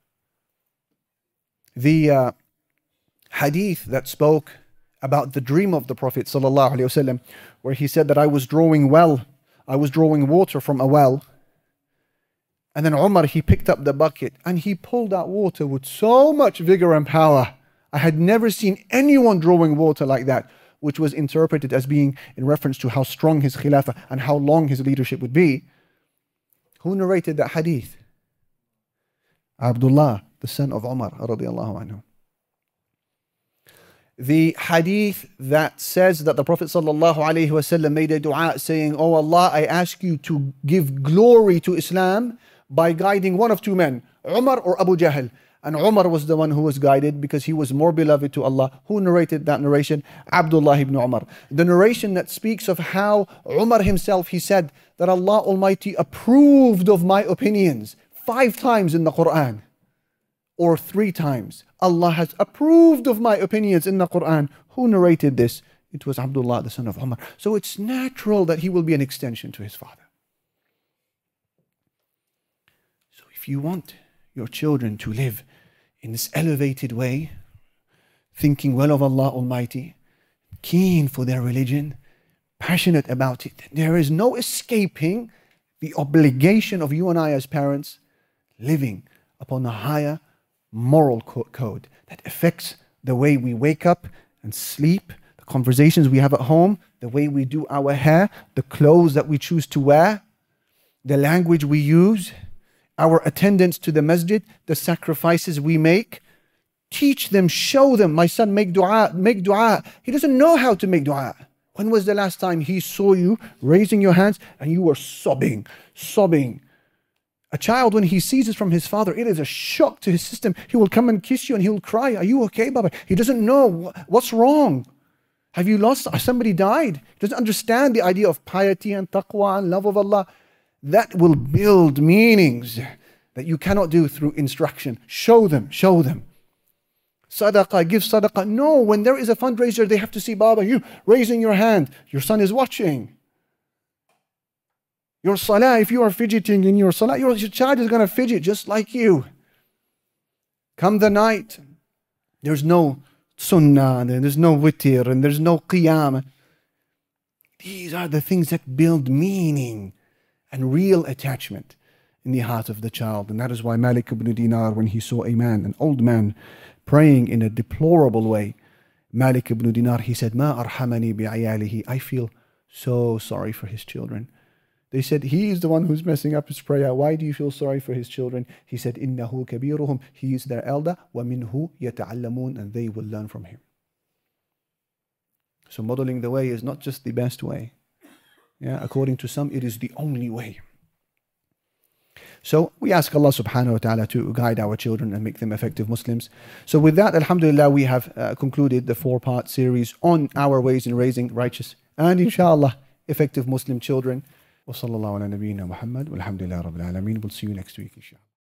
The hadith that spoke about the dream of the Prophet ﷺ, where he said that I was drawing water from a well. And then Umar, he picked up the bucket and he pulled out water with so much vigor and power. I had never seen anyone drawing water like that, which was interpreted as being in reference to how strong his khilafah and how long his leadership would be. Who narrated that hadith? Abdullah, the son of Umar radiallahu anhu. The hadith that says that the Prophet ﷺ made a dua saying, "Oh Allah, I ask you to give glory to Islam by guiding one of two men, Umar or Abu Jahl." And Umar was the one who was guided because he was more beloved to Allah. Who narrated that narration? Abdullah ibn Umar. The narration that speaks of how Umar himself, he said that Allah Almighty approved of my opinions 5 times in the Quran, or 3 times. Allah has approved of my opinions in the Quran. Who narrated this? It was Abdullah, the son of Umar. So it's natural that he will be an extension to his father. So if you want your children to live in this elevated way, thinking well of Allah Almighty, keen for their religion, passionate about it, there is no escaping the obligation of you and I as parents living upon a higher moral code that affects the way we wake up and sleep, the conversations we have at home, the way we do our hair, the clothes that we choose to wear, the language we use, our attendance to the masjid, the sacrifices we make. Teach them, show them. My son, make dua, make dua. He doesn't know how to make dua. When was the last time he saw you raising your hands and you were sobbing? A child, when he sees it from his father, it is a shock to his system. He will come and kiss you and he will cry, "Are you okay, Baba?" He doesn't know what's wrong. Have you lost? Somebody died. He doesn't understand the idea of piety and taqwa and love of Allah. That will build meanings that you cannot do through instruction. Show them. Sadaqah, give sadaqah. No, when there is a fundraiser, they have to see Baba, you raising your hand. Your son is watching. Your salah, if you are fidgeting in your salah, your child is going to fidget just like you. Come the night, there's no sunnah, and there's no witr, and there's no qiyam. These are the things that build meaning and real attachment in the heart of the child. And that is why Malik ibn Dinar, when he saw a man, an old man, praying in a deplorable way, Malik ibn Dinar, he said, "Ma arhamani bi'ayalihi." I feel so sorry for his children. They said, he is the one who's messing up his prayer. Why do you feel sorry for his children? He said, إِنَّهُ كَبِيرُهُمْ. He is their elder. وَمِنْهُ يَتَعَلَّمُونَ. And they will learn from him. So modeling the way is not just the best way. Yeah, according to some, it is the only way. So we ask Allah subhanahu wa ta'ala to guide our children and make them effective Muslims. So with that, alhamdulillah, we have concluded the 4-part series on our ways in raising righteous and inshallah effective Muslim children. Wa sallallahu ala nabiyyina Muhammad walhamdulillah rabbil alameen. We'll see you next week inshallah.